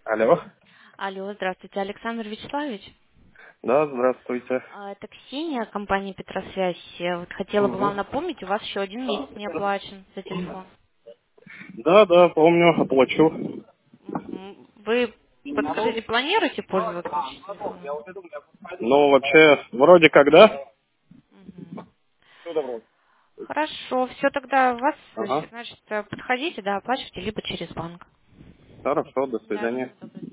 Алло. Алло, здравствуйте, Александр Вячеславович. Да, здравствуйте. Это Ксения, компания Петросвязь. Я вот хотела бы Мгм. вам напомнить, у вас еще один месяц не оплачен за телефон. Да, да, помню, оплачу. Вы, подскажите, планируете пользоваться вообще телефоном? Ну, вообще, вроде когда? Мгм. Хорошо, все тогда вас, Ага. значит, подходите, да, оплачивайте, либо через банк. Хорошо, до Да, свидания. всего доброго.